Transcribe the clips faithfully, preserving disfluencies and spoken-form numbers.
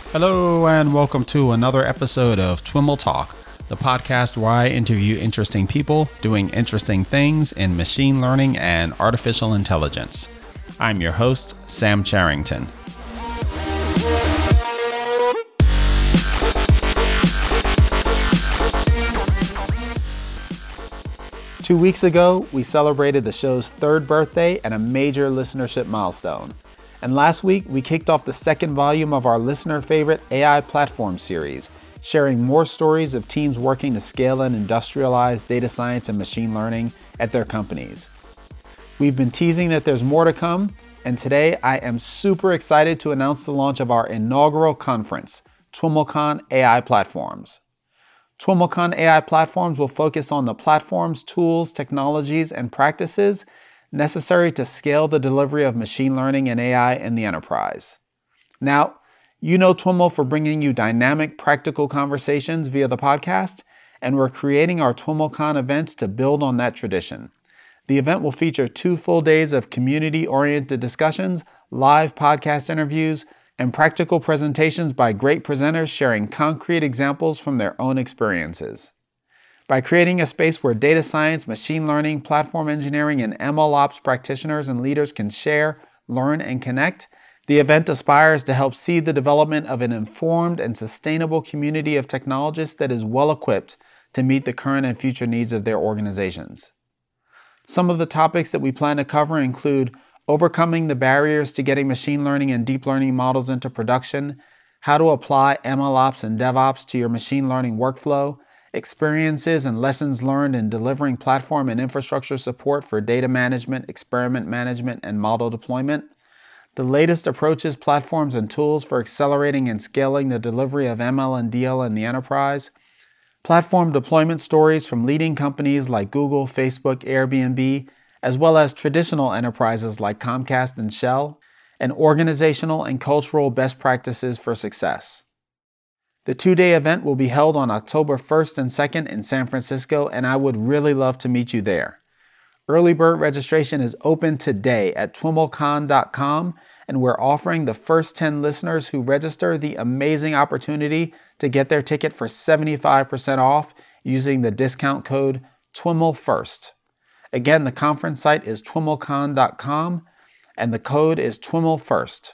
Hello and welcome to another episode of TWIML Talk, the podcast where I interview interesting people doing interesting things in machine learning and artificial intelligence. I'm your host, Sam Charrington. Two weeks ago, we celebrated the show's third birthday and a major listenership milestone. And last week, we kicked off the second volume of our listener favorite A I platform series, sharing more stories of teams working to scale and industrialize data science and machine learning at their companies. We've been teasing that there's more to come, and today I am super excited to announce the launch of our inaugural conference, TWIMLcon A I Platforms. TWIMLcon A I Platforms will focus on the platforms, tools, technologies, and practices necessary to scale the delivery of machine learning and A I in the enterprise. Now, you know TWIML for bringing you dynamic, practical conversations via the podcast, and we're creating our TWIMLcon events to build on that tradition. The event will feature two full days of community-oriented discussions, live podcast interviews, and practical presentations by great presenters sharing concrete examples from their own experiences. By creating a space where data science, machine learning, platform engineering, and M L ops practitioners and leaders can share, learn, and connect, the event aspires to help seed the development of an informed and sustainable community of technologists that is well-equipped to meet the current and future needs of their organizations. Some of the topics that we plan to cover include overcoming the barriers to getting machine learning and deep learning models into production, how to apply M L ops and DevOps to your machine learning workflow, experiences and lessons learned in delivering platform and infrastructure support for data management, experiment management, and model deployment, the latest approaches, platforms, and tools for accelerating and scaling the delivery of M L and D L in the enterprise, platform deployment stories from leading companies like Google, Facebook, Airbnb, as well as traditional enterprises like Comcast and Shell, and organizational and cultural best practices for success. The two-day event will be held on October first and second in San Francisco, and I would really love to meet you there. Early bird registration is open today at twimlcon dot com, and we're offering the first ten listeners who register the amazing opportunity to get their ticket for seventy-five percent off using the discount code TWIMLFirst. Again, the conference site is twimlcon dot com, and the code is TWIMLFirst.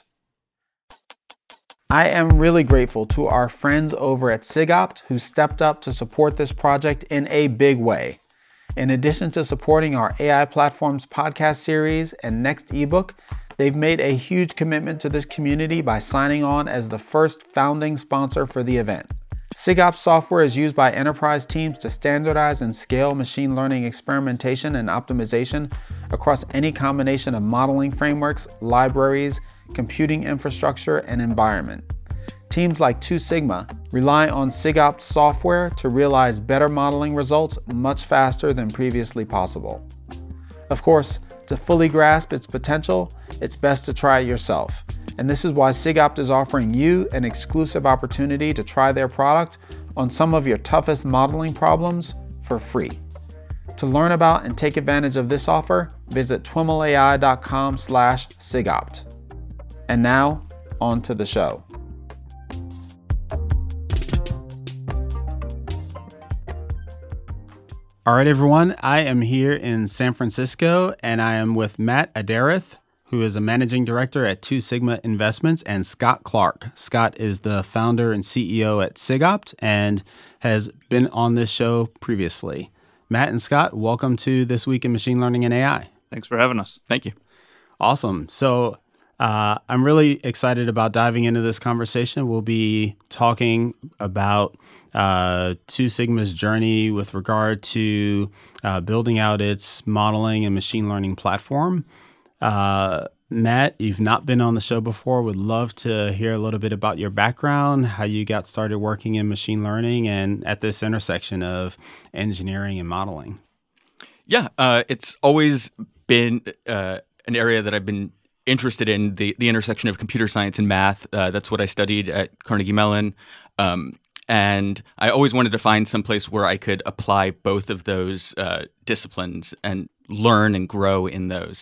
I am really grateful to our friends over at SigOpt who stepped up to support this project in a big way. In addition to supporting our A I Platforms podcast series and next ebook, they've made a huge commitment to this community by signing on as the first founding sponsor for the event. SigOpt software is used by enterprise teams to standardize and scale machine learning experimentation and optimization across any combination of modeling frameworks, libraries, computing infrastructure, and environment. Teams like Two Sigma rely on SigOpt software to realize better modeling results much faster than previously possible. Of course, to fully grasp its potential, it's best to try it yourself. And this is why SigOpt is offering you an exclusive opportunity to try their product on some of your toughest modeling problems for free. To learn about and take advantage of this offer, visit twimlai dot com slash SigOpt. And now, on to the show. All right, everyone. I am here in San Francisco, and I am with Matt Adarath, who is a managing director at Two Sigma Investments, and Scott Clark. Scott is the founder and C E O at SigOpt and has been on this show previously. Matt and Scott, welcome to This Week in Machine Learning and A I. Thanks for having us. Thank you. Awesome. So uh, I'm really excited about diving into this conversation. We'll be talking about uh, Two Sigma's journey with regard to uh, building out its modeling and machine learning platform. Uh, Matt, you've not been on the show before. Would love to hear a little bit about your background, how you got started working in machine learning and at this intersection of engineering and modeling. Yeah, uh, it's always been uh, an area that I've been interested in, the, the intersection of computer science and math. Uh, that's what I studied at Carnegie Mellon. Um, and I always wanted to find some place where I could apply both of those uh, disciplines and learn and grow in those.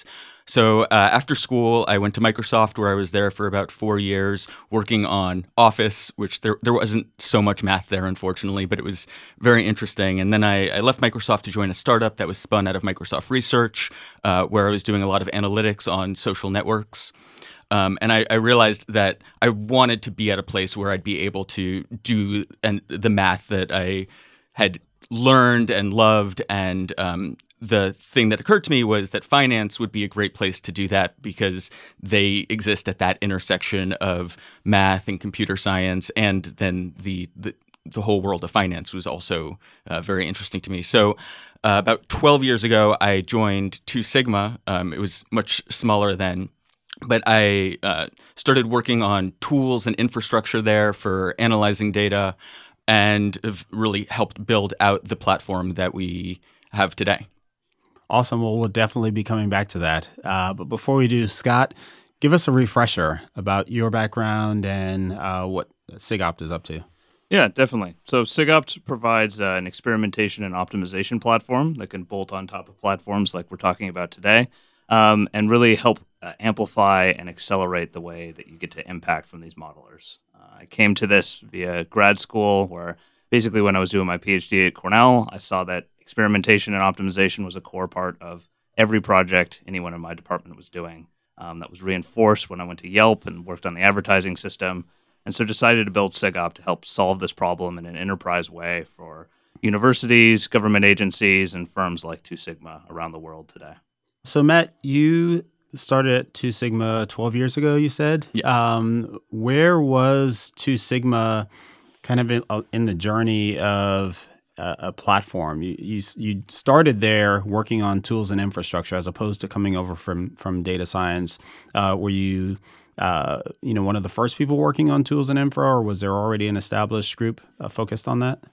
So uh, after school, I went to Microsoft, where I was there for about four years, working on Office, which there there wasn't so much math there, unfortunately, but it was very interesting. And then I, I left Microsoft to join a startup that was spun out of Microsoft Research, uh, where I was doing a lot of analytics on social networks. Um, and I, I realized that I wanted to be at a place where I'd be able to do and the math that I had learned and loved. And um, the thing that occurred to me was that finance would be a great place to do that because they exist at that intersection of math and computer science. And then the the, the whole world of finance was also uh, very interesting to me. So uh, about twelve years ago, I joined Two Sigma. Um, it was much smaller then. But I uh, started working on tools and infrastructure there for analyzing data and have really helped build out the platform that we have today. Awesome. Well, we'll definitely be coming back to that. Uh, but before we do, Scott, give us a refresher about your background and uh, what SigOpt is up to. Yeah, definitely. So SigOpt provides uh, an experimentation and optimization platform that can bolt on top of platforms like we're talking about today. Um, and really help uh, amplify and accelerate the way that you get to impact from these modelers. Uh, I came to this via grad school, where basically when I was doing my PhD at Cornell, I saw that experimentation and optimization was a core part of every project anyone in my department was doing. Um, that was reinforced when I went to Yelp and worked on the advertising system, and so decided to build SigOpt to help solve this problem in an enterprise way for universities, government agencies, and firms like Two Sigma around the world today. So, Matt, you started at Two Sigma twelve years ago, you said? Yes. Um, where was Two Sigma kind of in, uh, in the journey of uh, a platform? You, you you started there working on tools and infrastructure as opposed to coming over from, from data science. Uh, were you, uh, you know, one of the first people working on tools and infra, or was there already an established group uh, focused on that?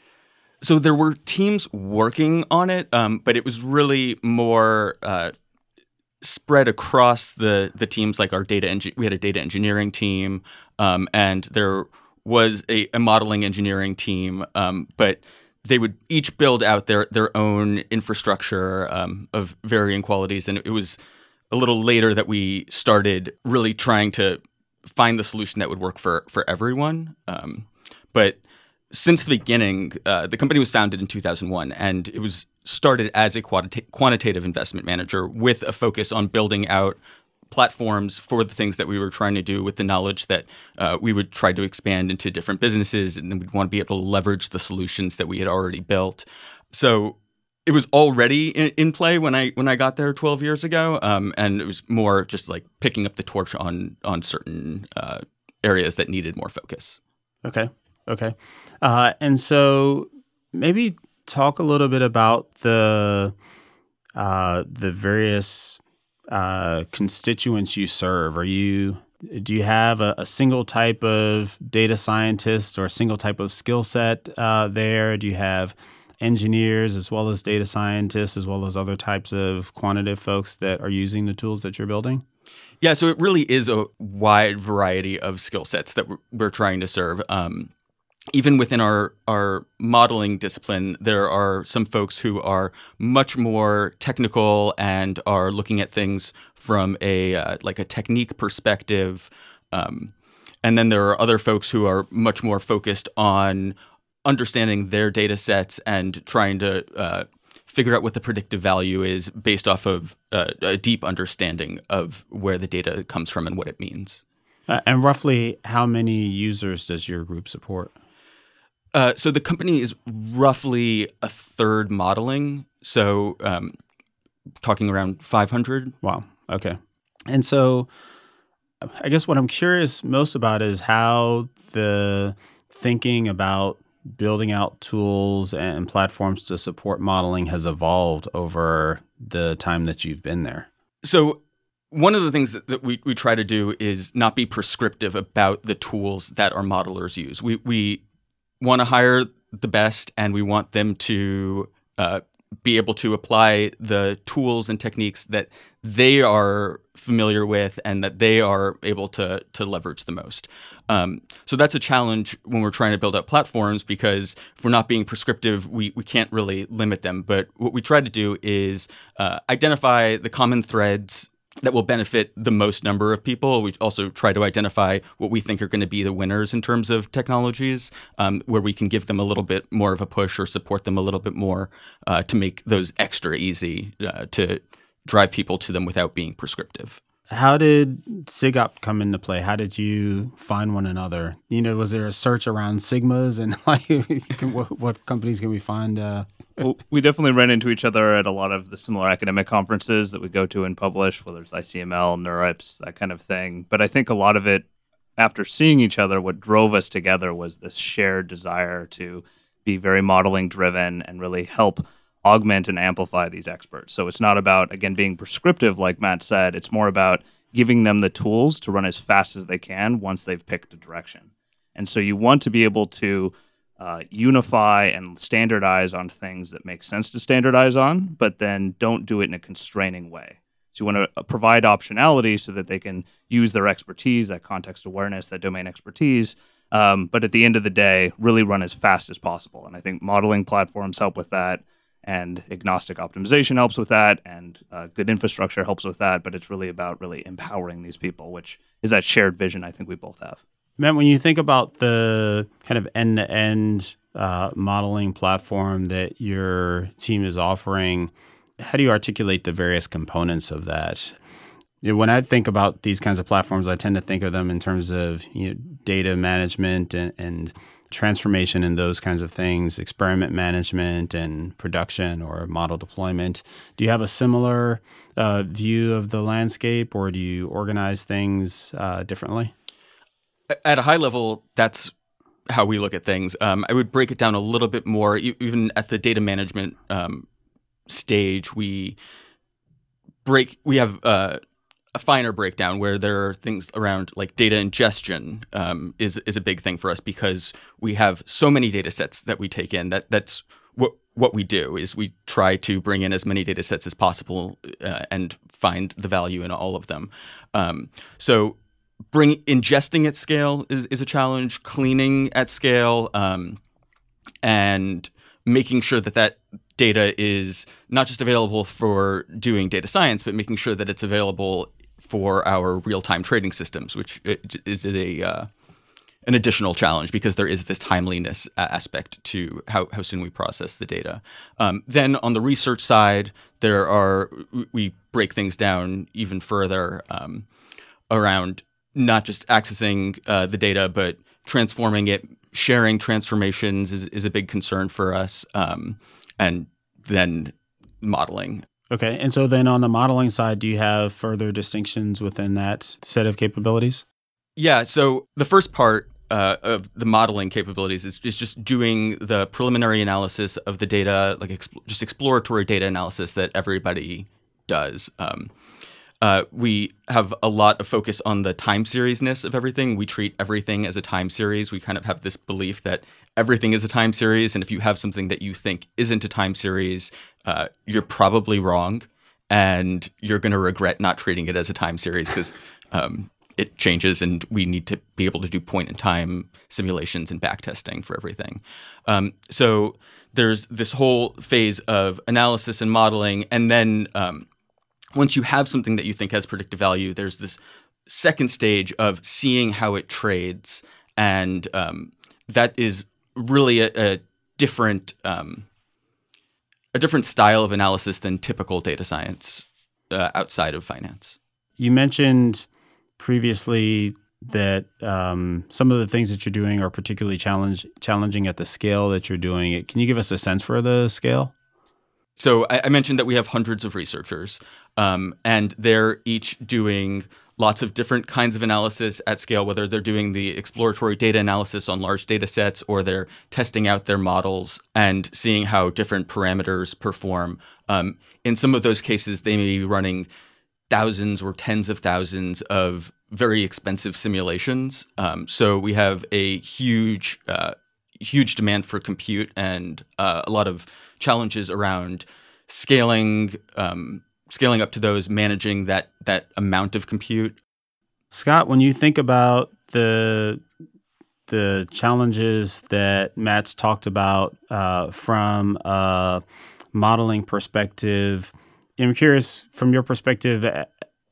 So there were teams working on it, um, but it was really more uh, spread across the the teams. Like our data, engi- we had a data engineering team, um, and there was a, a modeling engineering team. Um, but they would each build out their their own infrastructure um, of varying qualities, and it was a little later that we started really trying to find the solution that would work for for everyone. Um, but Since the beginning, uh, the company was founded in two thousand one, and it was started as a quantita- quantitative investment manager with a focus on building out platforms for the things that we were trying to do, with the knowledge that uh, we would try to expand into different businesses, and then we'd want to be able to leverage the solutions that we had already built. So it was already in, in play when I when I got there twelve years ago, um, and it was more just like picking up the torch on on certain uh, areas that needed more focus. Okay. Okay. Uh, and so maybe talk a little bit about the uh, the various uh, constituents you serve. Are you do you have a, a single type of data scientist or a single type of skill set uh, there? Do you have engineers as well as data scientists as well as other types of quantitative folks that are using the tools that you're building? Yeah, so it really is a wide variety of skill sets that we're, we're trying to serve. Um, Even within our, our modeling discipline, there are some folks who are much more technical and are looking at things from a uh, like a technique perspective, um, and then there are other folks who are much more focused on understanding their data sets and trying to uh, figure out what the predictive value is based off of uh, a deep understanding of where the data comes from and what it means. Uh, and roughly, how many users does your group support? Uh, so the company is roughly a third modeling, so um, talking around five hundred. Wow. Okay. And so I guess what I'm curious most about is how the thinking about building out tools and platforms to support modeling has evolved over the time that you've been there. So one of the things that, that we, we try to do is not be prescriptive about the tools that our modelers use. We we want to hire the best, and we want them to uh, be able to apply the tools and techniques that they are familiar with and that they are able to to leverage the most. Um, so that's a challenge when we're trying to build up platforms, because if we're not being prescriptive, we, we can't really limit them. But what we try to do is uh, identify the common threads that will benefit the most number of people. We also try to identify what we think are going to be the winners in terms of technologies, um, where we can give them a little bit more of a push or support them a little bit more uh, to make those extra easy uh, to drive people to them without being prescriptive. How did SigOpt come into play? How did you find one another? You know, was there a search around Sigmas and like what, what companies can we find? Uh... Well, we definitely ran into each other at a lot of the similar academic conferences that we go to and publish, whether it's I C M L, NeurIPS, that kind of thing. But I think a lot of it, after seeing each other, what drove us together was this shared desire to be very modeling driven and really help augment and amplify these experts. So it's not about, again, being prescriptive, like Matt said. It's more about giving them the tools to run as fast as they can once they've picked a direction. And so you want to be able to uh, unify and standardize on things that make sense to standardize on, but then don't do it in a constraining way. So you want to provide optionality so that they can use their expertise, that context awareness, that domain expertise, um, but at the end of the day, really run as fast as possible. And I think modeling platforms help with that. And agnostic optimization helps with that, and uh, good infrastructure helps with that, but it's really about really empowering these people, which is that shared vision I think we both have. Matt, when you think about the kind of end-to-end uh, modeling platform that your team is offering, how do you articulate the various components of that? You know, when I think about these kinds of platforms, I tend to think of them in terms of you know, data management and, and transformation and those kinds of things, experiment management and production or model deployment. Do you have a similar uh, view of the landscape, or do you organize things uh, differently? At a high level, that's how we look at things. Um, I would break it down a little bit more. Even at the data management um, stage, we break. We have uh, a finer breakdown where there are things around like data ingestion um, is is a big thing for us because we have so many data sets that we take in. That that's what what we do is we try to bring in as many data sets as possible uh, and find the value in all of them. Um, so bring ingesting at scale is, is a challenge. Cleaning at scale um, and making sure that that data is not just available for doing data science, but making sure that it's available for our real-time trading systems, which is a uh, an additional challenge because there is this timeliness aspect to how, how soon we process the data. Um, then on the research side, there are we break things down even further um, around not just accessing uh, the data, but transforming it. Sharing transformations is, is a big concern for us, um, and then modeling. Okay. And so then on the modeling side, do you have further distinctions within that set of capabilities? Yeah. So the first part uh, of the modeling capabilities is, is just doing the preliminary analysis of the data, like exp- just exploratory data analysis that everybody does. Um, uh, we have a lot of focus on the time seriesness of everything. We treat everything as a time series. We kind of have this belief that everything is a time series, and if you have something that you think isn't a time series, uh, you're probably wrong, and you're going to regret not treating it as a time series because um, it changes, and we need to be able to do point-in-time simulations and backtesting for everything. Um, so there's this whole phase of analysis and modeling, and then um, once you have something that you think has predictive value, there's this second stage of seeing how it trades, and um, that is really a, a different um, a different style of analysis than typical data science uh, outside of finance. You mentioned previously that um, some of the things that you're doing are particularly challenge, challenging at the scale that you're doing it. Can you give us a sense for the scale? So I, I mentioned that we have hundreds of researchers, um, and they're each doing lots of different kinds of analysis at scale, whether they're doing the exploratory data analysis on large data sets or they're testing out their models and seeing how different parameters perform. Um, in some of those cases, they may be running thousands or tens of thousands of very expensive simulations. Um, so we have a huge, uh, huge demand for compute and uh, a lot of challenges around scaling um, scaling up to those, managing that that amount of compute. Scott, when you think about the the challenges that Matt's talked about uh, from a modeling perspective, I'm curious from your perspective,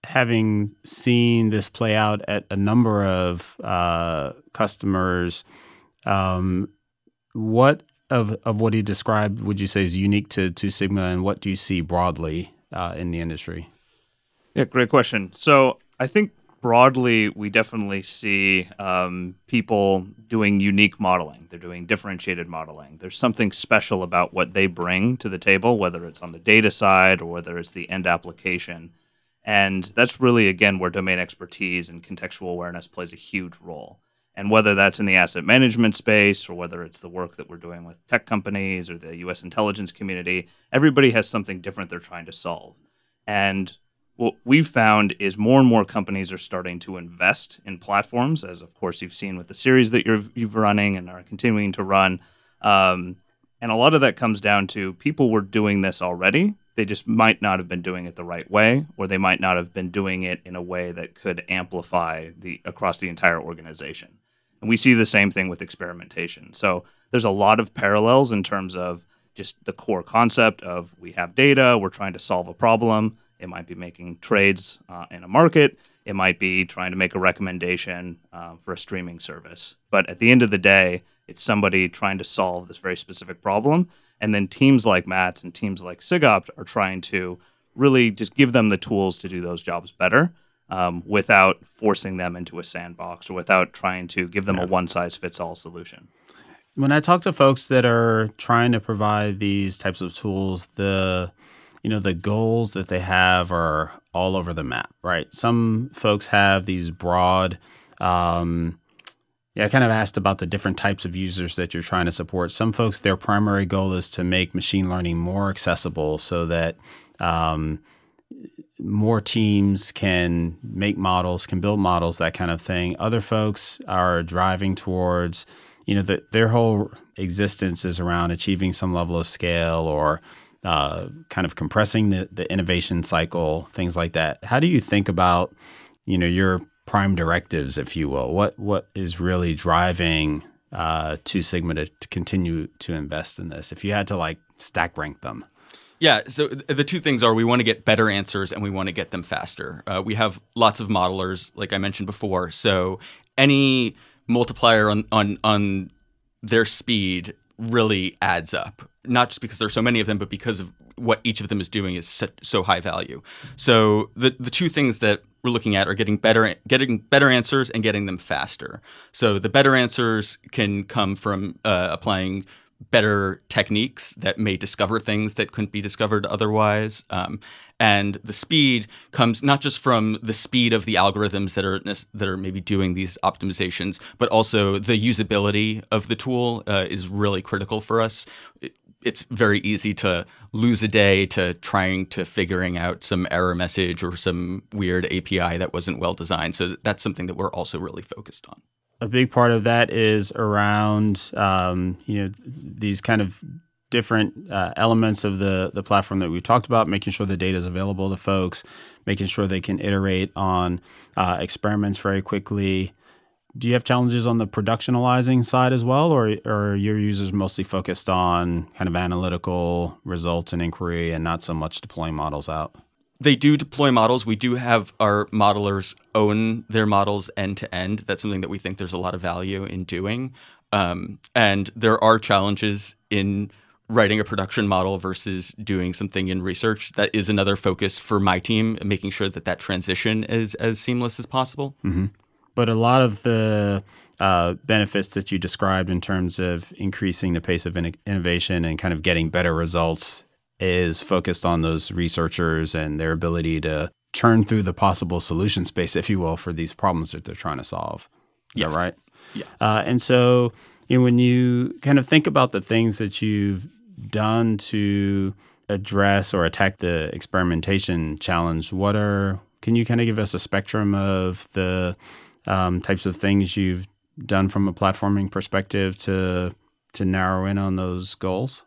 having seen this play out at a number of uh, customers, um, what of of what he described would you say is unique to Two Sigma, and what do you see broadly uh, in the industry? Yeah, great question. So I think broadly, we definitely see um, people doing unique modeling. They're doing differentiated modeling. There's something special about what they bring to the table, whether it's on the data side or whether it's the end application. And that's really, again, where domain expertise and contextual awareness plays a huge role. And whether that's in the asset management space or whether it's the work that we're doing with tech companies or the U S intelligence community, everybody has something different they're trying to solve. And what we've found is more and more companies are starting to invest in platforms, as of course you've seen with the series that you're you've running and are continuing to run. Um, and a lot of that comes down to people were doing this already. They just might not have been doing it the right way, or they might not have been doing it in a way that could amplify the across the entire organization. And we see the same thing with experimentation. So there's a lot of parallels in terms of just the core concept of we have data, we're trying to solve a problem. It might be making trades uh, in a market. It might be trying to make a recommendation uh, for a streaming service. But at the end of the day, it's somebody trying to solve this very specific problem. And then teams like Matt's and teams like SigOpt are trying to really just give them the tools to do those jobs better um, without forcing them into a sandbox or without trying to give them yeah. a one-size-fits-all solution. When I talk to folks that are trying to provide these types of tools, the you know, the goals that they have are all over the map, right? Some folks have these broad, um, yeah, I kind of asked about the different types of users that you're trying to support. Some folks, their primary goal is to make machine learning more accessible so that um, more teams can make models, can build models, that kind of thing. Other folks are driving towards, you know, the, their whole existence is around achieving some level of scale or Uh, kind of compressing the, the innovation cycle, things like that. How do you think about, you know, your prime directives, if you will? What what is really driving uh, Two Sigma to, to continue to invest in this? If you had to like stack rank them. Yeah, so the two things are we want to get better answers and we want to get them faster. Uh, we have lots of modelers, like I mentioned before. So any multiplier on on on their speed really adds up. Not just because there's so many of them, but because of what each of them is doing is so, so high value. So the the two things that we're looking at are getting better getting better answers and getting them faster. So the better answers can come from uh, applying better techniques that may discover things that couldn't be discovered otherwise. Um, and the speed comes not just from the speed of the algorithms that are that are maybe doing these optimizations, but also the usability of the tool uh, is really critical for us. It, it's very easy to lose a day to trying to figuring out some error message or some weird A P I that wasn't well designed. So that's something that we're also really focused on. A big part of that is around, um, you know, these kind of different uh, elements of the the platform that we've talked about, making sure the data is available to folks, making sure they can iterate on uh, experiments very quickly. Do you have challenges on the productionalizing side as well, or, or are your users mostly focused on kind of analytical results and inquiry and not so much deploying models out? They do deploy models. We do have our modelers own their models end to end. That's something that we think there's a lot of value in doing. Um, and there are challenges in writing a production model versus doing something in research. That is another focus for my team, making sure that that transition is as seamless as possible. Mm-hmm. But a lot of the uh, benefits that you described in terms of increasing the pace of in- innovation and kind of getting better results is focused on those researchers and their ability to churn through the possible solution space, if you will, for these problems that they're trying to solve. Is yes. that right? Yeah. Uh, and so, you know, when you kind of think about the things that you've done to address or attack the experimentation challenge, what are, can you kind of give us a spectrum of the um, types of things you've done from a platforming perspective to to narrow in on those goals?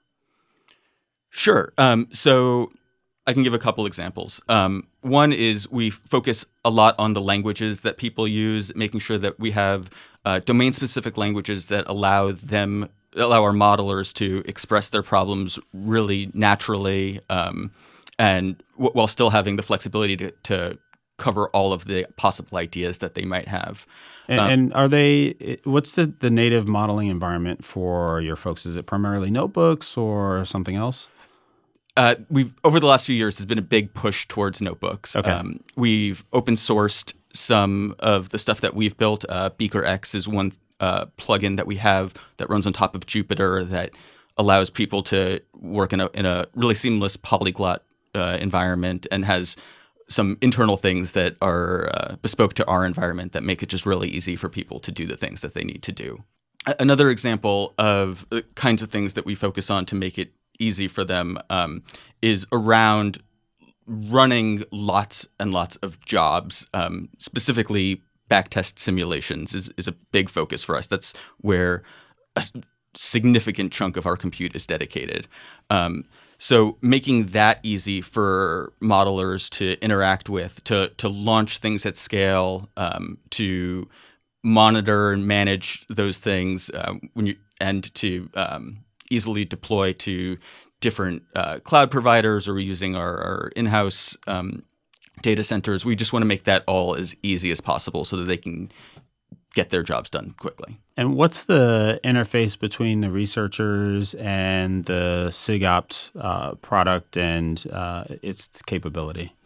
Sure. Um, so I can give a couple examples. Um, one is we focus a lot on the languages that people use, making sure that we have uh, domain-specific languages that allow them, allow our modelers to express their problems really naturally, um, and w- while still having the flexibility to, to cover all of the possible ideas that they might have. And, um, and are they? What's the, the native modeling environment for your folks? Is it primarily notebooks or something else? Uh, we've over the last few years, there's been a big push towards notebooks. Okay. Um, we've open sourced some of the stuff that we've built. Uh, BeakerX is one uh, plugin that we have that runs on top of Jupyter that allows people to work in a in a really seamless polyglot uh, environment and has some internal things that are uh, bespoke to our environment that make it just really easy for people to do the things that they need to do. A- another example of the kinds of things that we focus on to make it easy for them um, is around running lots and lots of jobs. Um, specifically, backtest simulations is, is a big focus for us. That's where a significant chunk of our compute is dedicated. Um, so making that easy for modelers to interact with, to to launch things at scale, um, to monitor and manage those things uh, when you and to um, easily deploy to different uh, cloud providers or using our, our in-house um, data centers. We just want to make that all as easy as possible so that they can get their jobs done quickly. And what's the interface between the researchers and the SigOpt uh, product and uh, its capability?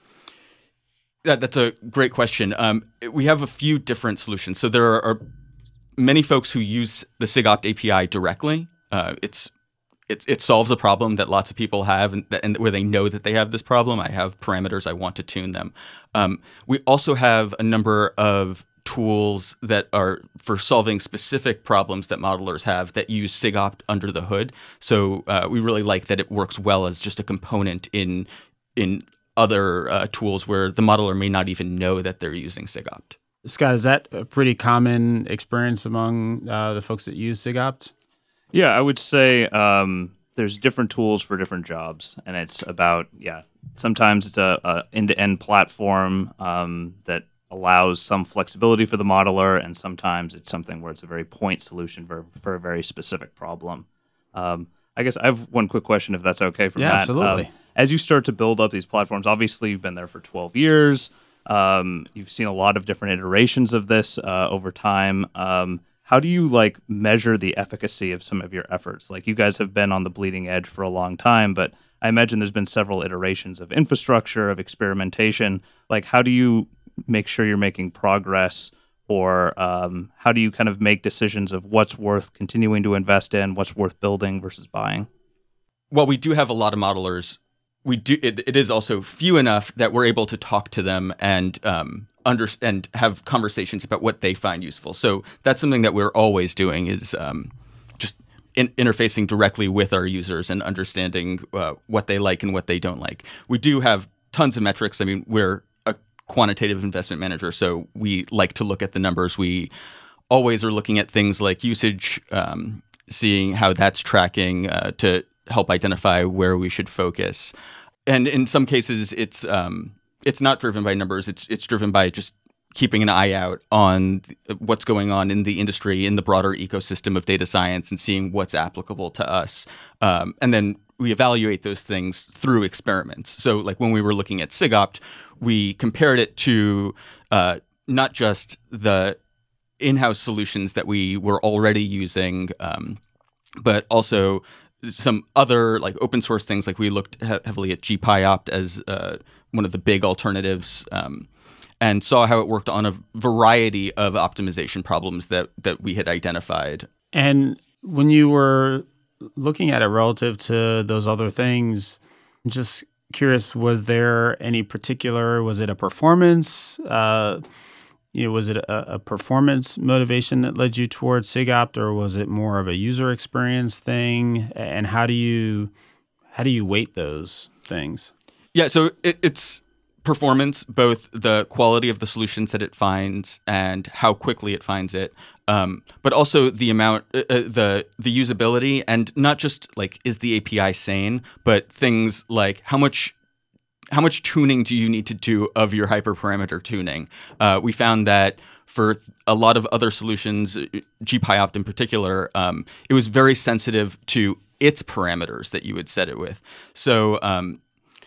That, that's a great question. Um, we have a few different solutions. So there are many folks who use the SigOpt A P I directly. Uh, it's It, it solves a problem that lots of people have and, and where they know that they have this problem. I have parameters, I want to tune them. Um, we also have a number of tools that are for solving specific problems that modelers have that use SigOpt under the hood. So uh, we really like that it works well as just a component in in other uh, tools where the modeler may not even know that they're using SigOpt. Scott, is that a pretty common experience among uh, the folks that use SigOpt? Yeah, I would say um, there's different tools for different jobs, and it's about yeah. Sometimes it's a, a end-to-end platform um, that allows some flexibility for the modeler, and sometimes it's something where it's a very point solution for for a very specific problem. Um, I guess I have one quick question, if that's okay for yeah, Matt. absolutely. Um, as you start to build up these platforms, obviously you've been there for twelve years. Um, you've seen a lot of different iterations of this uh, over time. Um, How do you like measure the efficacy of some of your efforts? Like you guys have been on the bleeding edge for a long time, but I imagine there's been several iterations of infrastructure, of experimentation. Like how do you make sure you're making progress, or um, how do you kind of make decisions of what's worth continuing to invest in, what's worth building versus buying? Well, we do have a lot of modelers. We do. It, it is also few enough that we're able to talk to them and um, under, and have conversations about what they find useful. So that's something that we're always doing is um, just in, interfacing directly with our users and understanding uh, what they like and what they don't like. We do have tons of metrics. I mean, we're a quantitative investment manager, so we like to look at the numbers. We always are looking at things like usage, um, seeing how that's tracking uh, to help identify where we should focus. And in some cases, it's um, it's not driven by numbers. It's it's driven by just keeping an eye out on what's going on in the industry, in the broader ecosystem of data science, and seeing what's applicable to us. Um, and then we evaluate those things through experiments. So like when we were looking at SigOpt, we compared it to uh, not just the in-house solutions that we were already using, um, but also some other like open source things. Like we looked he- heavily at GPyOpt as uh, one of the big alternatives, um, and saw how it worked on a variety of optimization problems that that we had identified. And when you were looking at it relative to those other things, just curious, was there any particular, was it a performance, uh, you know, was it a, a performance motivation that led you towards SigOpt, or was it more of a user experience thing? And how do you, how do you weight those things? Yeah, so it, it's performance, both the quality of the solutions that it finds and how quickly it finds it, um, but also the amount, uh, the the usability, and not just like is the A P I sane, but things like how much how much tuning do you need to do of your hyperparameter tuning. Uh, we found that for a lot of other solutions, GPyOpt in particular, um, it was very sensitive to its parameters that you would set it with. So um,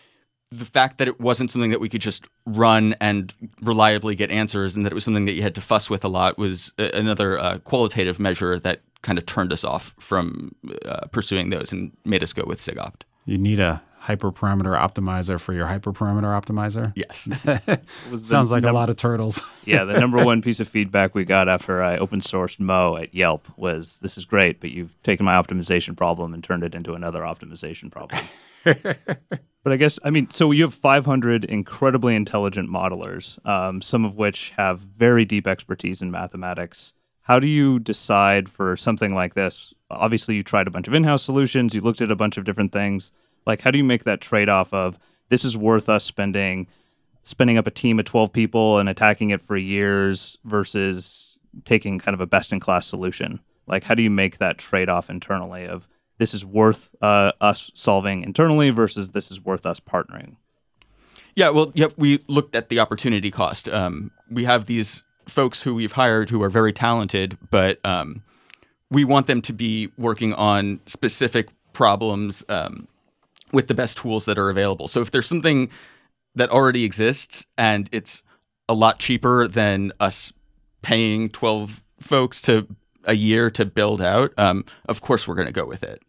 the fact that it wasn't something that we could just run and reliably get answers, and that it was something that you had to fuss with a lot, was a- another uh, qualitative measure that kind of turned us off from uh, pursuing those and made us go with SIGOPT. You need a hyperparameter optimizer for your hyperparameter optimizer? Yes. Was the Sounds like num- a lot of turtles. Yeah, the number one piece of feedback we got after I open sourced Mo at Yelp was, this is great, but you've taken my optimization problem and turned it into another optimization problem. But I guess, I mean, so you have five hundred incredibly intelligent modelers, um, some of which have very deep expertise in mathematics. How do you decide for something like this? Obviously, you tried a bunch of in-house solutions. You looked at a bunch of different things. Like, how do you make that trade-off of, this is worth us spending spinning up a team of twelve people and attacking it for years versus taking kind of a best-in-class solution? Like, how do you make that trade-off internally of, this is worth uh, us solving internally versus this is worth us partnering? Yeah, well, yeah, we looked at the opportunity cost. Um, we have these folks who we've hired who are very talented, but um, we want them to be working on specific problems um, with the best tools that are available. So if there's something that already exists and it's a lot cheaper than us paying twelve folks to a year to build out, um, of course we're going to go with it.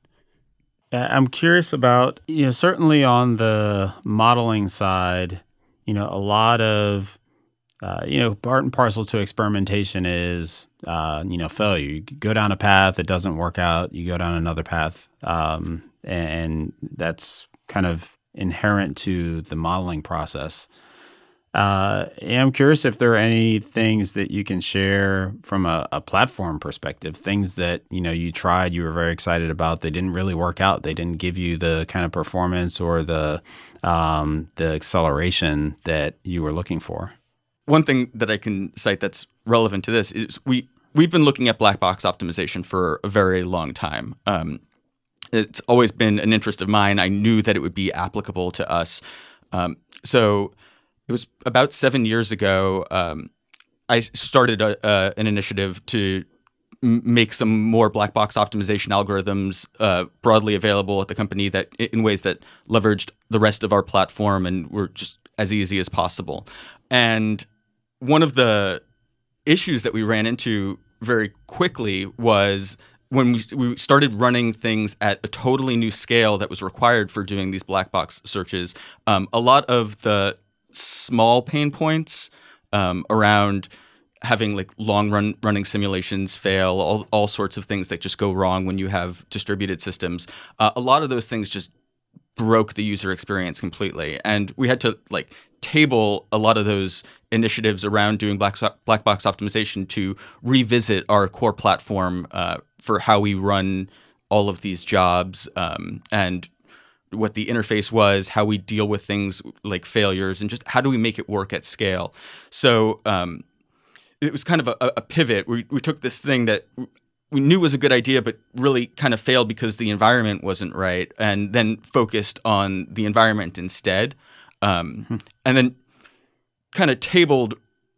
I'm curious about, you know, certainly on the modeling side, you know, a lot of, uh, you know, part and parcel to experimentation is, uh, you know, failure. You go down a path, it doesn't work out, you go down another path. Um, and that's kind of inherent to the modeling process. Uh, I'm curious if there are any things that you can share from a, a platform perspective, things that, you know, you tried, you were very excited about, they didn't really work out. They didn't give you the kind of performance or the um, the acceleration that you were looking for. One thing that I can cite that's relevant to this is we, we've been looking at black box optimization for a very long time. Um, it's always been an interest of mine. I knew that it would be applicable to us. Um, so it was about seven years ago, um, I started a, uh, an initiative to m- make some more black box optimization algorithms uh, broadly available at the company that in ways that leveraged the rest of our platform and were just as easy as possible. And one of the issues that we ran into very quickly was when we, we started running things at a totally new scale that was required for doing these black box searches. Um, a lot of the small pain points um, around having like long run running simulations fail, all, all sorts of things that just go wrong when you have distributed systems. Uh, a lot of those things just broke the user experience completely. And we had to like table a lot of those initiatives around doing black, black box optimization to revisit our core platform uh, for how we run all of these jobs um, and what the interface was, how we deal with things like failures, and just how do we make it work at scale. So um, it was kind of a, a pivot. We, we took this thing that we knew was a good idea, but really kind of failed because the environment wasn't right, and then focused on the environment instead. Um, mm-hmm. And then kind of tabled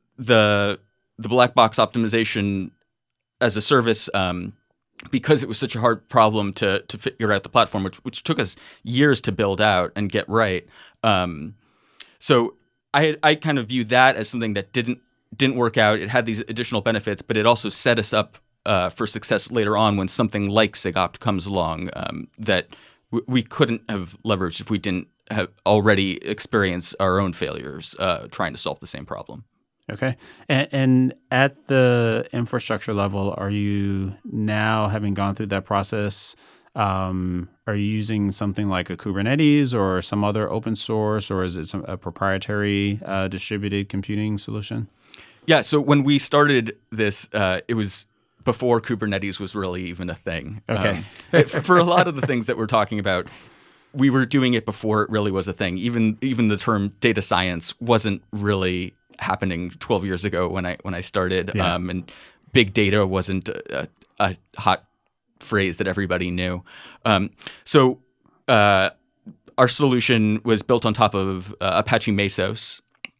the the black box optimization as a service um, because it was such a hard problem to to figure out the platform, which which took us years to build out and get right. Um, so I had, I kind of viewed that as something that didn't didn't work out. It had these additional benefits, but it also set us up uh, for success later on when something like SIGOPT comes along um, that w- we couldn't have leveraged if we didn't have already experienced our own failures uh, trying to solve the same problem. Okay. And, and at the infrastructure level, are you now, having gone through that process, um, are you using something like a Kubernetes or some other open source, or is it some, a proprietary uh, distributed computing solution? Yeah. So when we started this, uh, it was before Kubernetes was really even a thing. Okay. Um, for a lot of the things that we're talking about, we were doing it before it really was a thing. Even even the term data science wasn't really happening twelve years ago when I when I started, yeah. um, and big data wasn't a, a hot phrase that everybody knew. Um, so uh, our solution was built on top of uh, Apache Mesos,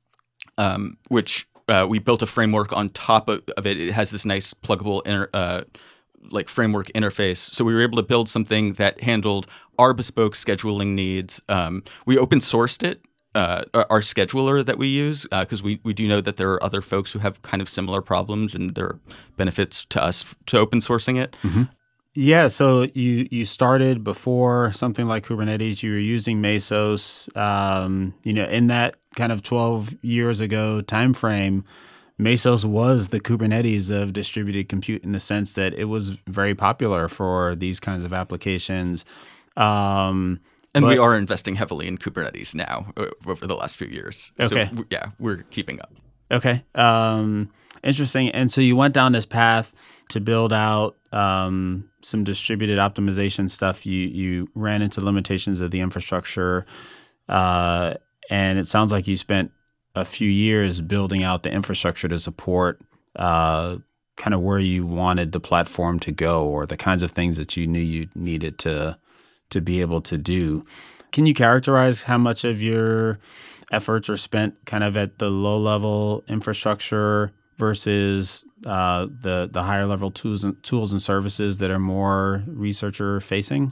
um, which uh, we built a framework on top of, of it. It has this nice pluggable inter, uh, like framework interface. So we were able to build something that handled our bespoke scheduling needs. Um, we open sourced it uh, our scheduler that we use, because uh, we, we do know that there are other folks who have kind of similar problems, and there are benefits to us to open sourcing it. Mm-hmm. Yeah, so you you started before something like Kubernetes. You were using Mesos. Um, you know, in that kind of twelve years ago time frame, Mesos was the Kubernetes of distributed compute in the sense that it was very popular for these kinds of applications. Um, and but, we are investing heavily in Kubernetes now uh, over the last few years. Okay. So, yeah, we're keeping up. Okay. Um, interesting. And so you went down this path to build out um, some distributed optimization stuff. You you ran into limitations of the infrastructure, uh, and it sounds like you spent a few years building out the infrastructure to support uh, kind of where you wanted the platform to go, or the kinds of things that you knew you needed to to be able to do. Can you characterize how much of your efforts are spent kind of at the low level infrastructure versus uh, the the higher level tools and tools and services that are more researcher facing?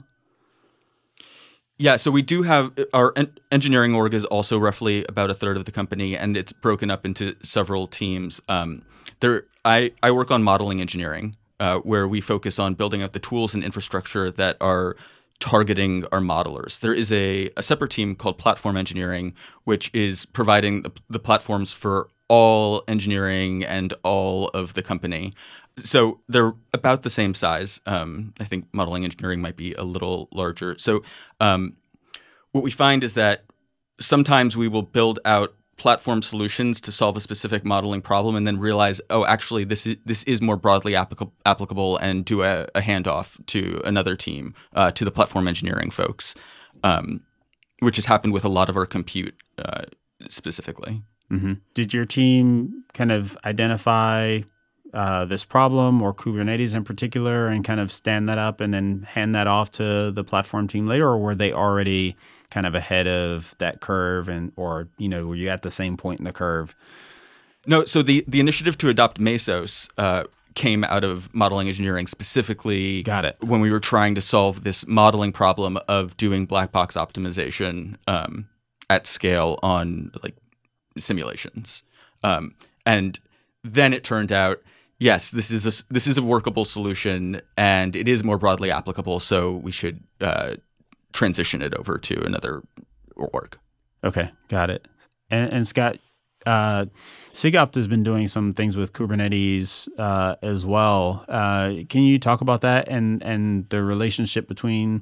Yeah, so we do have our en- engineering org is also roughly about a third of the company, and it's broken up into several teams. Um, there, I, I work on modeling engineering, uh, where we focus on building out the tools and infrastructure that are targeting our modelers. There is a, a separate team called platform engineering, which is providing the, the platforms for all engineering and all of the company. So they're about the same size. Um, I think modeling engineering might be a little larger. So um, what we find is that sometimes we will build out platform solutions to solve a specific modeling problem, and then realize, oh, actually, this is this is more broadly applicable, applicable, and do a, a handoff to another team, uh, to the platform engineering folks, um, which has happened with a lot of our compute uh, specifically. Mm-hmm. Did your team kind of identify uh, this problem, or Kubernetes in particular, and kind of stand that up and then hand that off to the platform team later, or were they already kind of ahead of that curve, and or you know were you at the same point in the curve? No, so the the initiative to adopt Mesos uh, came out of modeling engineering specifically. Got it. When we were trying to solve this modeling problem of doing black box optimization um, at scale on like simulations, um, and then it turned out, yes, this is a this is a workable solution, and it is more broadly applicable. So we should uh, transition it over to another org. Okay, got it. And, and Scott, uh, SigOpt has been doing some things with Kubernetes uh, as well. Uh, can you talk about that and and the relationship between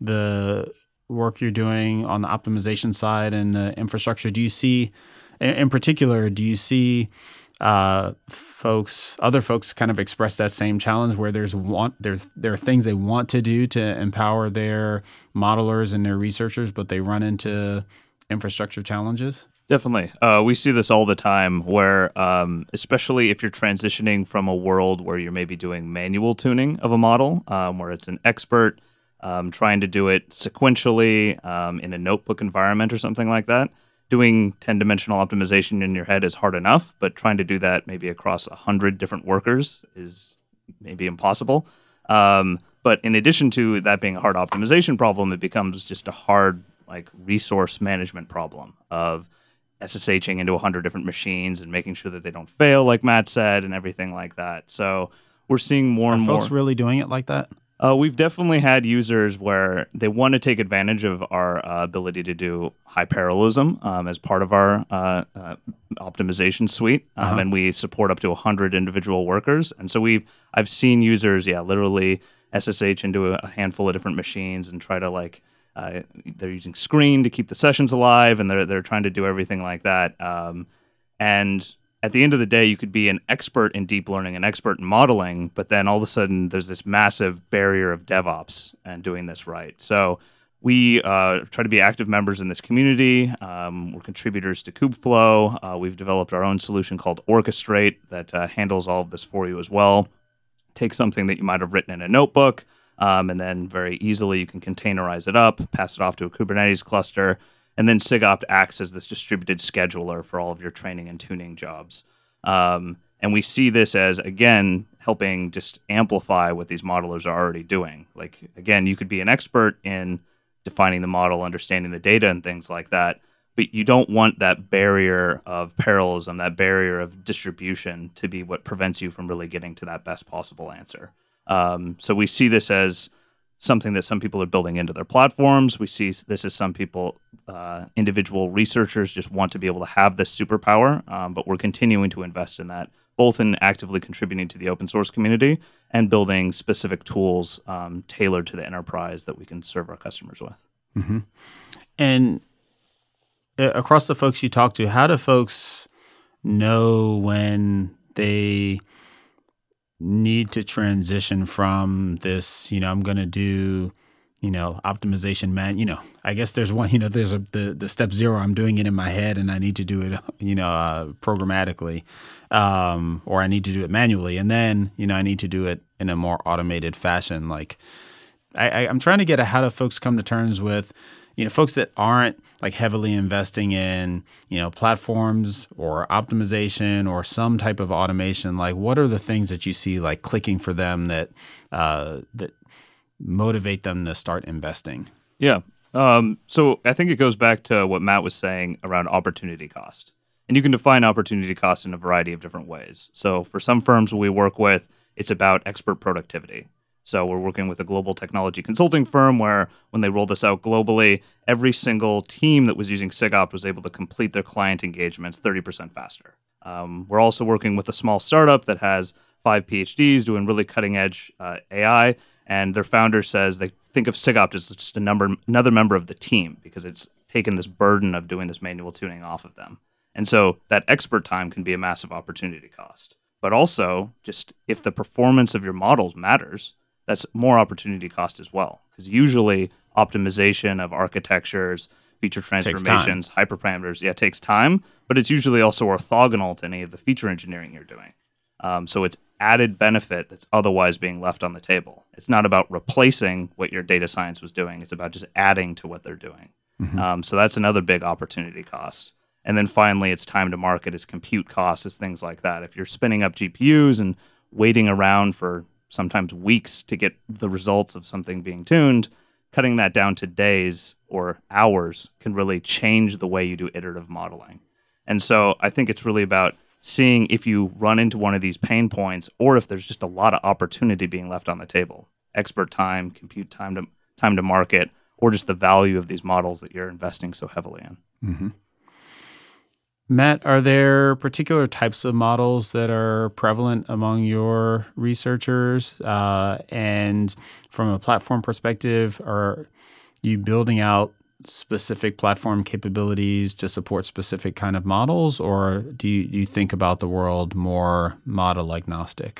the work you're doing on the optimization side and the infrastructure? Do you see, in, in particular, do you see uh, folks, other folks, kind of express that same challenge where there's want there's there are things they want to do to empower their modelers and their researchers, but they run into infrastructure challenges? Definitely. Uh, we see this all the time where, um, especially if you're transitioning from a world where you're maybe doing manual tuning of a model, um, where it's an expert um, trying to do it sequentially um, in a notebook environment or something like that. Doing ten-dimensional optimization in your head is hard enough, but trying to do that maybe across one hundred different workers is maybe impossible. Um, but in addition to that being a hard optimization problem, it becomes just a hard like resource management problem of SSHing into one hundred different machines and making sure that they don't fail, like Matt said, and everything like that. So we're seeing more Are and more. folks really doing it like that? Uh, we've definitely had users where they want to take advantage of our uh, ability to do high parallelism um, as part of our uh, uh, optimization suite, um, Uh-huh. and we support up to one hundred individual workers. And so we've I've seen users, yeah, literally S S H into a, a handful of different machines and try to like uh, they're using Screen to keep the sessions alive, and they're they're trying to do everything like that. Um, and at the end of the day, you could be an expert in deep learning, an expert in modeling, but then all of a sudden there's this massive barrier of DevOps and doing this right. So we uh, try to be active members in this community. Um, we're contributors to Kubeflow. Uh, we've developed our own solution called Orchestrate that uh, handles all of this for you as well. Take something that you might have written in a notebook, um, and then very easily you can containerize it up, pass it off to a Kubernetes cluster, and then SigOpt acts as this distributed scheduler for all of your training and tuning jobs. Um, and we see this as, again, helping just amplify what these modelers are already doing. Like, again, you could be an expert in defining the model, understanding the data and things like that, but you don't want that barrier of parallelism, that barrier of distribution to be what prevents you from really getting to that best possible answer. Um, so we see this as something that some people are building into their platforms. We see this as some people, uh, individual researchers just want to be able to have this superpower, um, but we're continuing to invest in that, both in actively contributing to the open source community and building specific tools um, tailored to the enterprise that we can serve our customers with. Mm-hmm. And uh, across the folks you talk to, how do folks know when they need to transition from this, you know, I'm going to do, you know, optimization, man, you know, I guess there's one, you know, there's a, the, the step zero, I'm doing it in my head and I need to do it, you know, uh, programmatically, um, or I need to do it manually. And then, you know, I need to do it in a more automated fashion. Like I, I, I'm trying to get at how do folks come to terms with, you know, folks that aren't like heavily investing in, you know, platforms or optimization or some type of automation. Like, what are the things that you see like clicking for them that uh, that motivate them to start investing? Yeah. Um, so I think it goes back to what Matt was saying around opportunity cost. And you can define opportunity cost in a variety of different ways. So for some firms we work with, it's about expert productivity. So we're working with a global technology consulting firm where when they rolled this out globally, every single team that was using SigOpt was able to complete their client engagements thirty percent faster. Um, we're also working with a small startup that has five PhDs doing really cutting edge uh, A I, and their founder says they think of SigOpt as just a number, another member of the team because it's taken this burden of doing this manual tuning off of them. And so that expert time can be a massive opportunity cost. But also, just if the performance of your models matters, that's more opportunity cost as well. Because usually optimization of architectures, feature transformations, hyperparameters, yeah, it takes time, but it's usually also orthogonal to any of the feature engineering you're doing. Um, so it's added benefit that's otherwise being left on the table. It's not about replacing what your data science was doing. It's about just adding to what they're doing. Mm-hmm. Um, so that's another big opportunity cost. And then finally, it's time to market, it's compute costs, it's things like that. If you're spinning up G P Us and waiting around for sometimes weeks to get the results of something being tuned, cutting that down to days or hours can really change the way you do iterative modeling. And so I think it's really about seeing if you run into one of these pain points or if there's just a lot of opportunity being left on the table. Expert time, compute time to time to market, or just the value of these models that you're investing so heavily in. Mm-hmm. Matt, are there particular types of models that are prevalent among your researchers? Uh, and from a platform perspective, are you building out specific platform capabilities to support specific kind of models, or do you, do you think about the world more model agnostic?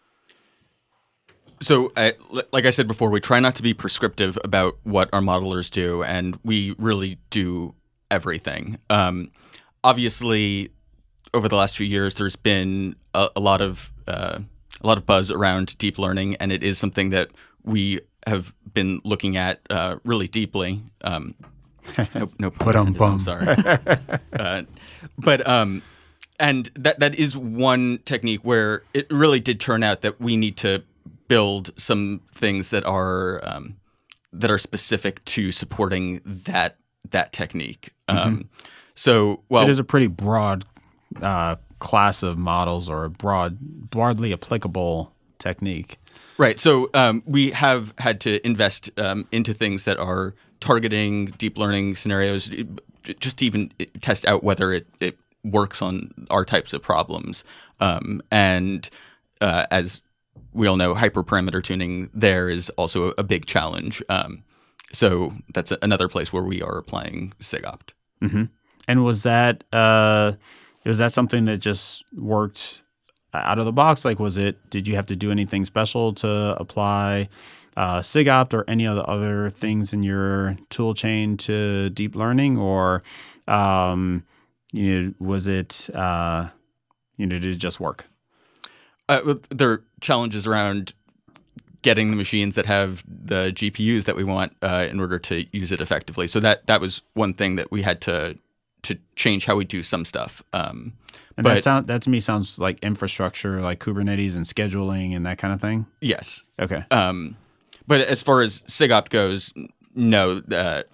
So, I, like I said before, we try not to be prescriptive about what our modelers do, and we really do everything. Um, Obviously, over the last few years, there's been a, a lot of uh, a lot of buzz around deep learning, and it is something that we have been looking at uh, really deeply. Um, no, no pun intended, I'm sorry. uh, but um, and that that is one technique where it really did turn out that we need to build some things that are um, that are specific to supporting that that technique. Mm-hmm. Um, So, well, it is a pretty broad uh, class of models or a broad, broadly applicable technique. Right. So um, we have had to invest um, into things that are targeting deep learning scenarios, just to even test out whether it, it works on our types of problems. Um, and uh, as we all know, hyperparameter tuning there is also a big challenge. Um, so that's another place where we are applying SigOpt. Mm-hmm. And was that uh, was that something that just worked out of the box? Like, was it? Did you have to do anything special to apply uh, SigOpt or any of the other things in your tool chain to deep learning, or um, you know, was it uh, you know, did it just work? Uh, there are challenges around getting the machines that have the G P Us that we want uh, in order to use it effectively. So that that was one thing that we had to. to change how we do some stuff. Um, and but that, sound, that to me sounds like infrastructure, like Kubernetes and scheduling and that kind of thing? Yes. Okay. Um, but as far as SigOpt goes, no. Uh,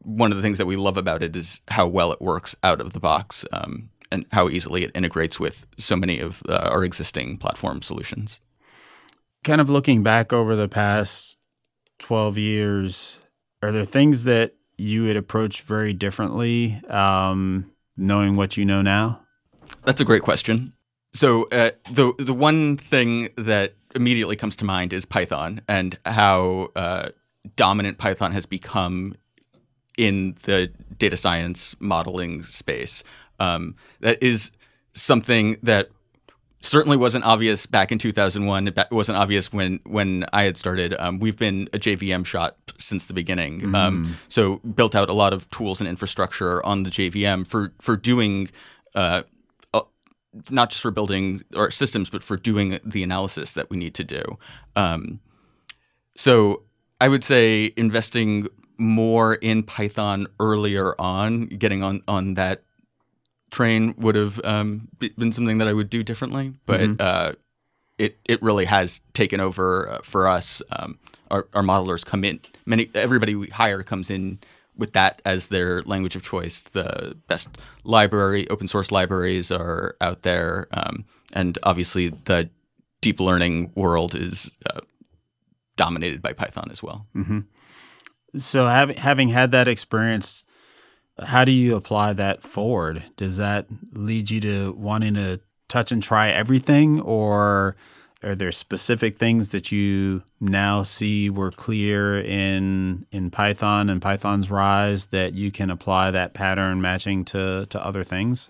one of the things that we love about it is how well it works out of the box um, and how easily it integrates with so many of uh, our existing platform solutions. Kind of looking back over the past twelve years, are there things that you would approach very differently, um, knowing what you know now? That's a great question. So uh, the the one thing that immediately comes to mind is Python and how uh, dominant Python has become in the data science modeling space. Um, that is something that certainly wasn't obvious back in two thousand one. It wasn't obvious when when I had started. Um, we've been a J V M shop since the beginning. Mm. Um, so built out a lot of tools and infrastructure on the J V M for for doing, uh, uh, not just for building our systems, but for doing the analysis that we need to do. Um, so I would say investing more in Python earlier on, getting on on that train would have um, been something that I would do differently, but mm-hmm. uh, it it really has taken over uh, for us. Um, our, our modelers come in, many everybody we hire comes in with that as their language of choice. The best library, open source libraries are out there, um, and obviously the deep learning world is uh, dominated by Python as well. Mm-hmm. So having having had that experience, how do you apply that forward? Does that lead you to wanting to touch and try everything, or are there specific things that you now see were clear in in Python and Python's rise that you can apply that pattern matching to, to other things?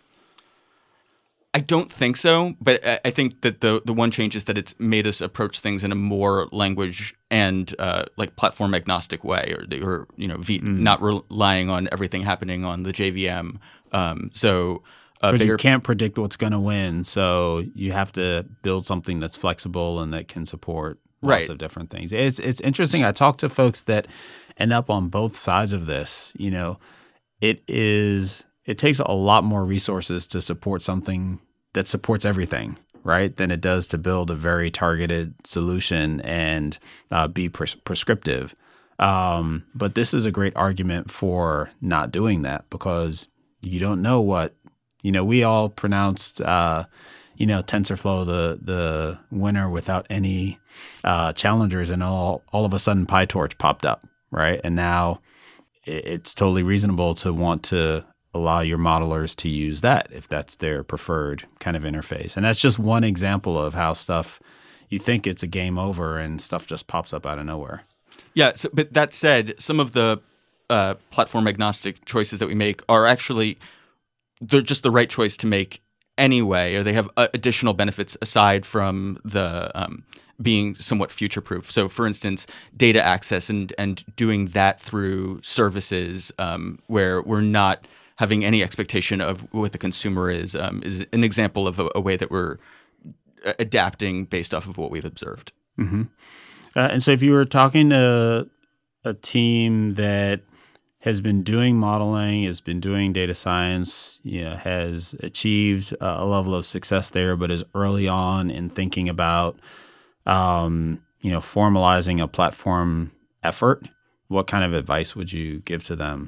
I don't think so, but I think that the the one change is that it's made us approach things in a more language and uh, like platform agnostic way, or or you know, v- mm. not relying on everything happening on the J V M. Um, so because uh, you can't predict what's going to win, so you have to build something that's flexible and that can support lots right. of different things. It's it's interesting. I talk to folks that end up on both sides of this. You know, it is it takes a lot more resources to support something that supports everything, right, than it does to build a very targeted solution and uh, be pres- prescriptive. Um, but this is a great argument for not doing that, because you don't know what, you know, we all pronounced, uh, you know, TensorFlow the the winner without any uh, challengers, and all all of a sudden PyTorch popped up, right? And now it's totally reasonable to want to allow your modelers to use that if that's their preferred kind of interface. And that's just one example of how stuff, you think it's a game over and stuff just pops up out of nowhere. Yeah, so, but that said, some of the uh, platform agnostic choices that we make are actually, they're just the right choice to make anyway, or they have uh, additional benefits aside from the um, being somewhat future-proof. So, for instance, data access and, and doing that through services um, where we're not having any expectation of what the consumer is, um, is an example of a, a way that we're adapting based off of what we've observed. Mm-hmm. Uh, and so if you were talking to a team that has been doing modeling, has been doing data science, you know, has achieved a level of success there, but is early on in thinking about, um, you know, formalizing a platform effort, what kind of advice would you give to them?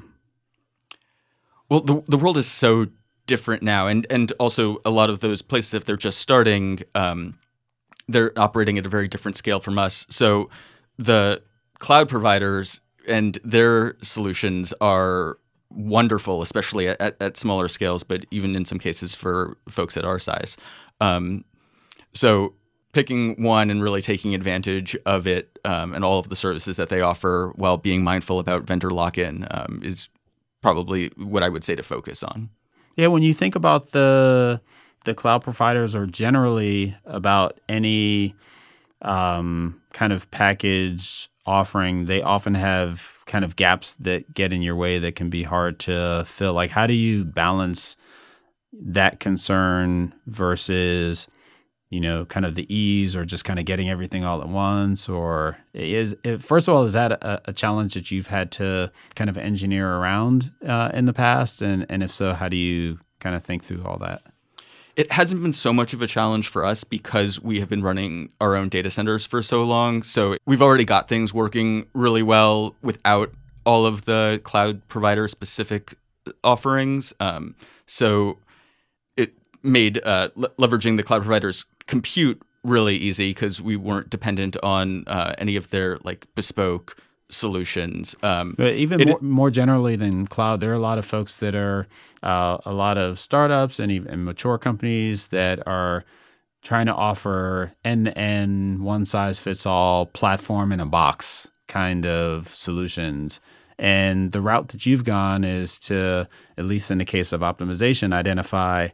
Well, the the world is so different now, and and also a lot of those places, if they're just starting, um, they're operating at a very different scale from us. So the cloud providers and their solutions are wonderful, especially at, at smaller scales, but even in some cases for folks at our size. Um, so picking one and really taking advantage of it um, and all of the services that they offer while being mindful about vendor lock-in um, is probably what I would say to focus on. Yeah, when you think about the the cloud providers, or generally about any um, kind of package offering, they often have kind of gaps that get in your way that can be hard to fill. Like, how do you balance that concern versus, you know, kind of the ease, or just kind of getting everything all at once? Or is it, first of all, is that a, a challenge that you've had to kind of engineer around uh, in the past? And, and if so, how do you kind of think through all that? It hasn't been so much of a challenge for us because we have been running our own data centers for so long. So we've already got things working really well without all of the cloud provider specific offerings. Um, so it made uh, le- leveraging the cloud providers' compute really easy because we weren't dependent on uh, any of their like bespoke solutions. Um, but even it, more, more generally than cloud, there are a lot of folks that are uh, a lot of startups and even mature companies that are trying to offer end-to-end, one-size-fits-all platform in a box kind of solutions. And the route that you've gone is to, at least in the case of optimization, identify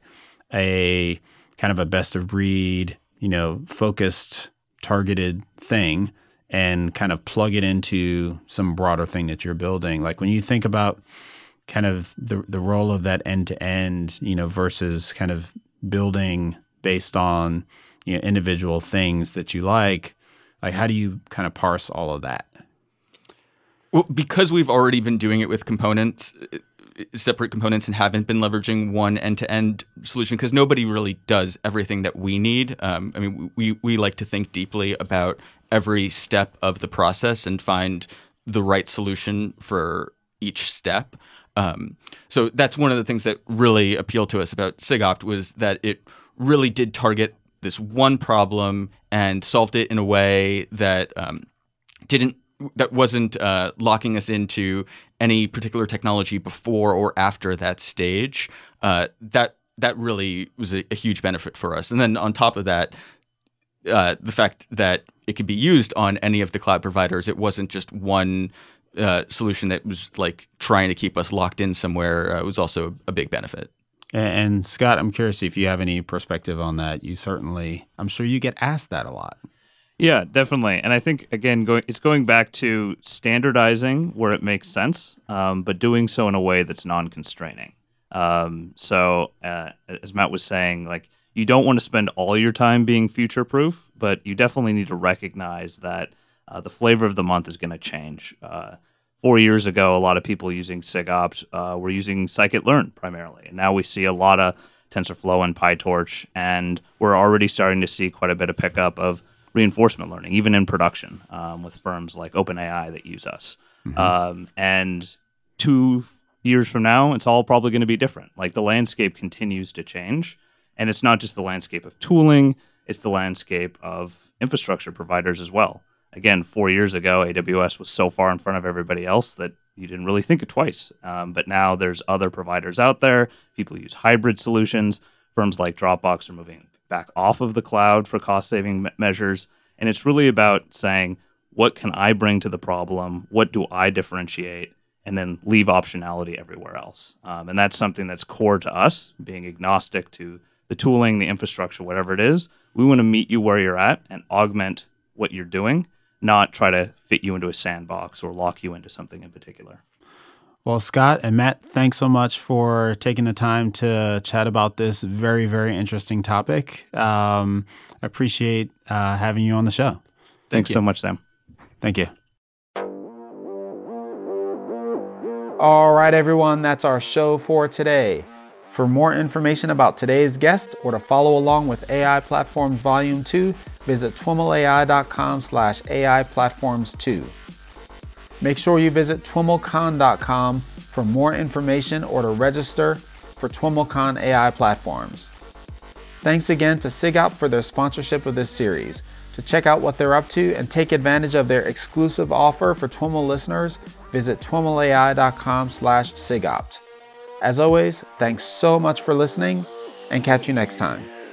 a kind of a best-of-breed, you know, focused, targeted thing and kind of plug it into some broader thing that you're building. Like when you think about kind of the the role of that end-to-end, you know, versus kind of building based on, you know, individual things that you like, like how do you kind of parse all of that? Well, because we've already been doing it with components, separate components, and haven't been leveraging one end-to-end solution, because nobody really does everything that we need. Um, I mean, we we like to think deeply about every step of the process and find the right solution for each step. Um, so that's one of the things that really appealed to us about SigOpt, was that it really did target this one problem and solved it in a way that um, didn't that wasn't uh, locking us into any particular technology before or after that stage. Uh, that that really was a, a huge benefit for us. And then on top of that, uh, the fact that it could be used on any of the cloud providers. It wasn't just one uh, solution that was like trying to keep us locked in somewhere. Uh, it was also a big benefit. And Scott, I'm curious if you have any perspective on that. You certainly, I'm sure you get asked that a lot. Yeah, definitely. And I think, again, going, it's going back to standardizing where it makes sense, um, but doing so in a way that's non-constraining. Um, so uh, as Matt was saying, like, you don't want to spend all your time being future-proof, but you definitely need to recognize that uh, the flavor of the month is going to change. Uh, Four years ago, a lot of people using SigOpt uh, were using scikit-learn primarily. And now we see a lot of TensorFlow and PyTorch, and we're already starting to see quite a bit of pickup of reinforcement learning, even in production, um, with firms like OpenAI that use us. Mm-hmm. Um, and two years from now, it's all probably going to be different. Like, the landscape continues to change, and it's not just the landscape of tooling, it's the landscape of infrastructure providers as well. Again, four years ago, A W S was so far in front of everybody else that you didn't really think it twice. Um, but now there's other providers out there. People use hybrid solutions. Firms like Dropbox are moving back off of the cloud for cost-saving me- measures. And it's really about saying, what can I bring to the problem? What do I differentiate? And then leave optionality everywhere else. Um, and that's something that's core to us, being agnostic to the tooling, the infrastructure, whatever it is. We want to meet you where you're at and augment what you're doing, not try to fit you into a sandbox or lock you into something in particular. Well, Scott and Matt, thanks so much for taking the time to chat about this very, very interesting topic. Um, I appreciate uh, having you on the show. Thanks Thank so much, Sam. Thank you. All right, everyone, that's our show for today. For more information about today's guest or to follow along with A I Platforms Volume two, visit twimlai.com slash AI Platforms 2. Make sure you visit twimlcon dot com for more information or to register for TWIMLcon A I Platforms. Thanks again to SigOpt for their sponsorship of this series. To check out what they're up to and take advantage of their exclusive offer for TWIML listeners, visit twimlai.com slash SigOpt. As always, thanks so much for listening, and catch you next time.